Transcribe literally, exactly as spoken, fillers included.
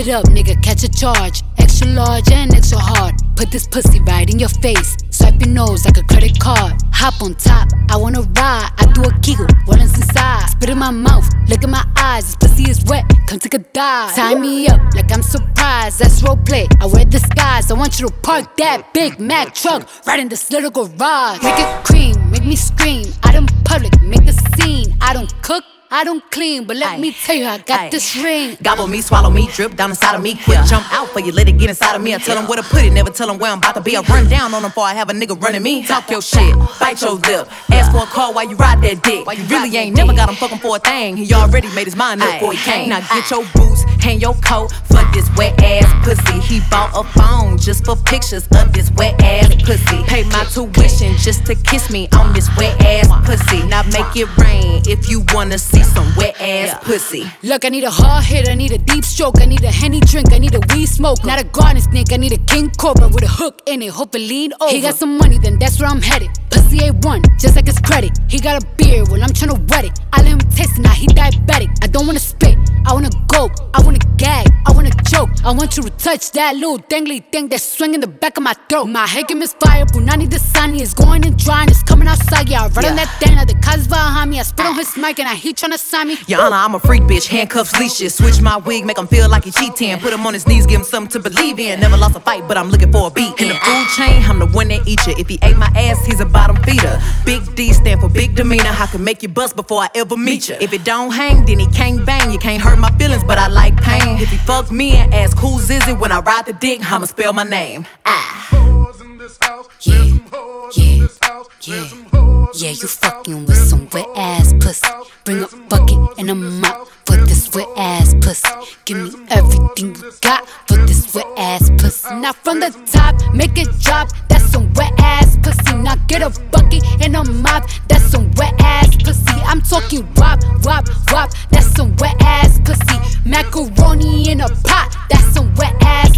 it up, nigga, catch a charge. Extra large and extra hard. Put this pussy right in your face. Swipe your nose like a credit card. Hop on top, I wanna ride. I do a giggle, what is inside? Spit in my mouth, look in my eyes. This pussy is wet, come take a dive. Tie me up like I'm surprised, that's roleplay. I wear disguise, I want you to park that Big Mac truck right in this little garage. Make it cream, make me scream. Out in public, make a scene. I don't cook, I don't clean, but let Aye. me tell you, I got Aye. this ring. Gobble me, swallow me, drip down inside of me. Quick yeah. jump out for you, let it get inside of me. I tell them where to put it, never tell them where I'm about to be. I run down on them before I have a nigga running me. Talk your shit, bite your lip. Ask for a call while you ride that dick. You really ain't never got him fucking for a thing. He already made his mind up before he came. Now get your boots, hang your coat for this wet ass pussy. He bought a phone just for pictures of this wet ass pussy. Pay my tuition just to kiss me on this wet ass pussy. Now make it rain if you wanna see some wet ass Yeah. pussy. Look, I need a hard hit, I need a deep stroke, I need a Henny drink, I need a weed smoke. Not a garden snake, I need a king cobra with a hook in it, hope it lean over. He got some money, then that's where I'm headed. Pussy A one, just like his credit. He got a beard, well I'm tryna wet it. I let him taste it, now he diabetic. I don't wanna spit, I wanna go, I wanna gag, I wanna choke. I want you to touch that little dangly thing that's swinging the back of my throat. My head can misfire, Brunani the sunny is going and drying, it's coming outside. Yeah, I run yeah. on that thing, now the cuz behind me. I spit on his mic and I he tryna sign me. Your Honor, I'm a freak bitch, handcuffs, leashes. Switch my wig, make him feel like he cheating. Put him on his knees, give him something to believe in. Never lost a fight, but I'm looking for a beat. In the food chain, I'm the one that eat you. If he ate my ass, he's a bottom feeder. Big D stand for big demeanor. I can make you bust before I ever meet you. If it don't hang, then he can't bang. You can't hurt my feelings, but I like pain. If he fuck me and ask who's is it when I ride the dick, I'ma spell my name. Ah. Yeah, yeah, yeah, yeah, you fucking with some wet ass pussy. Bring a bucket and a mop for this wet ass pussy. Give me everything you got for this wet ass pussy. Now from the top, make it drop, that's some wet ass pussy. Now get a bucket and a mop, that's some wet ass pussy. I'm talking wop, wop, wop, that's some wet ass pussy. Macaroni in a pot, that's some wet ass